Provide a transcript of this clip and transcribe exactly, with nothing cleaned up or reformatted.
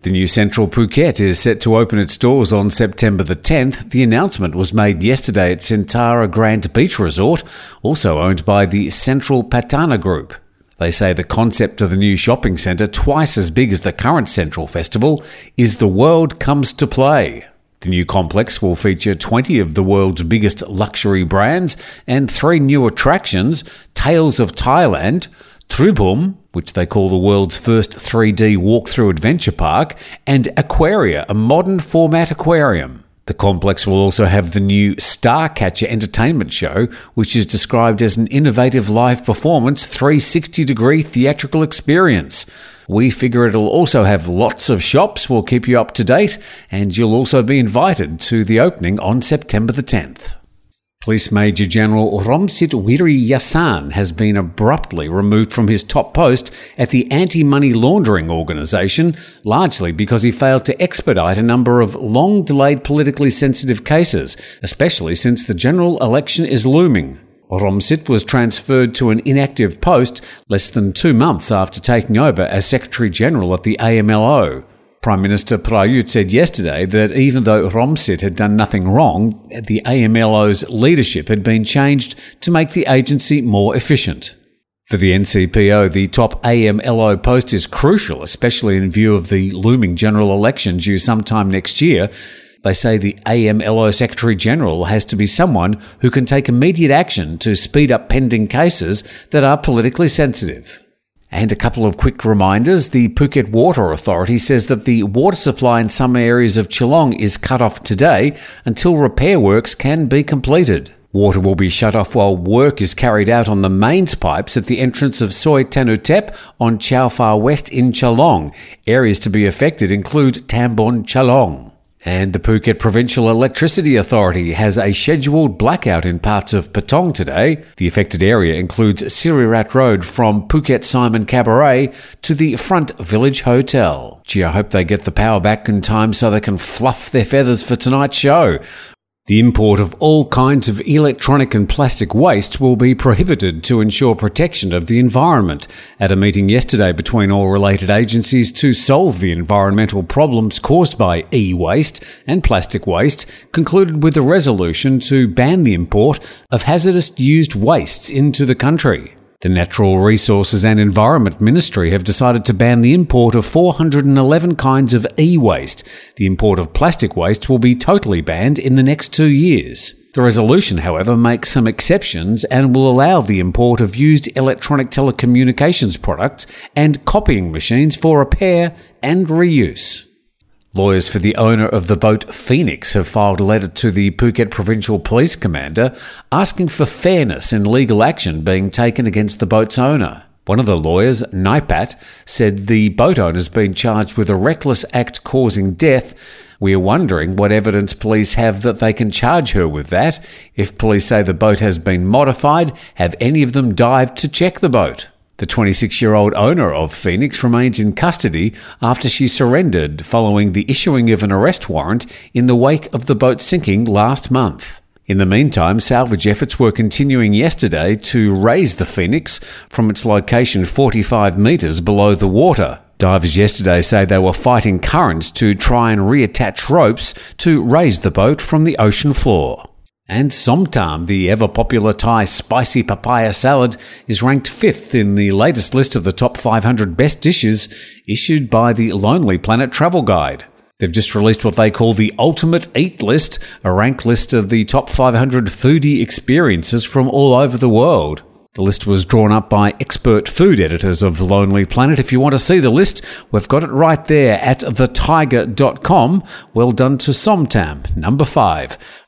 The new Central Phuket is set to open its doors on September the tenth. The announcement was made yesterday at Sentara Grand Beach Resort, also owned by the Central Patana Group. They say the concept of the new shopping centre, twice as big as the current Central Festival, is The World Comes to Play. The new complex will feature twenty of the world's biggest luxury brands and three new attractions: Tales of Thailand, Trubum, which they call the world's first three D walk-through adventure park, and Aquaria, a modern format aquarium. The complex will also have the new Starcatcher entertainment show, which is described as an innovative live performance three sixty degree theatrical experience. We figure it'll also have lots of shops. We'll keep you up to date, and you'll also be invited to the opening on September the tenth. Police Major General Romsit Wiriyasan has been abruptly removed from his top post at the anti-money laundering organisation, largely because he failed to expedite a number of long-delayed politically sensitive cases, especially since the general election is looming. Romsit was transferred to an inactive post less than two months after taking over as Secretary-General at the A M L O. Prime Minister Prayut said yesterday that even though Romsit had done nothing wrong, the A M L O's leadership had been changed to make the agency more efficient. For the N C P O, the top A M L O post is crucial, especially in view of the looming general election due sometime next year. They say the A M L O Secretary-General has to be someone who can take immediate action to speed up pending cases that are politically sensitive. And a couple of quick reminders. The Phuket Water Authority says that the water supply in some areas of Geelong is cut off today until repair works can be completed. Water will be shut off while work is carried out on the mains pipes at the entrance of Soi Tanutep on Chao Phraya West in Geelong. Areas to be affected include Tambon Chalong. And the Phuket Provincial Electricity Authority has a scheduled blackout in parts of Patong today. The affected area includes Sirirat Road from Phuket Simon Cabaret to the Front Village Hotel. Gee, I hope they get the power back in time so they can fluff their feathers for tonight's show. The import of all kinds of electronic and plastic waste will be prohibited to ensure protection of the environment. At a meeting yesterday between all related agencies to solve the environmental problems caused by e-waste and plastic waste, concluded with a resolution to ban the import of hazardous used wastes into the country. The Natural Resources and Environment Ministry have decided to ban the import of four hundred eleven kinds of e-waste. The import of plastic waste will be totally banned in the next two years. The resolution, however, makes some exceptions and will allow the import of used electronic telecommunications products and copying machines for repair and reuse. Lawyers for the owner of the boat Phoenix have filed a letter to the Phuket Provincial Police Commander asking for fairness in legal action being taken against the boat's owner. One of the lawyers, Naipat, said the boat owner's been charged with a reckless act causing death. We are wondering what evidence police have that they can charge her with that. If police say the boat has been modified, have any of them dived to check the boat? The twenty-six-year-old owner of Phoenix remains in custody after she surrendered following the issuing of an arrest warrant in the wake of the boat sinking last month. In the meantime, salvage efforts were continuing yesterday to raise the Phoenix from its location forty-five metres below the water. Divers yesterday say they were fighting currents to try and reattach ropes to raise the boat from the ocean floor. And Somtam, the ever-popular Thai spicy papaya salad, is ranked fifth in the latest list of the top five hundred best dishes issued by the Lonely Planet Travel Guide. They've just released what they call the Ultimate Eat List, a ranked list of the top five hundred foodie experiences from all over the world. The list was drawn up by expert food editors of Lonely Planet. If you want to see the list, we've got it right there at the tiger dot com. Well done to Somtam, number five.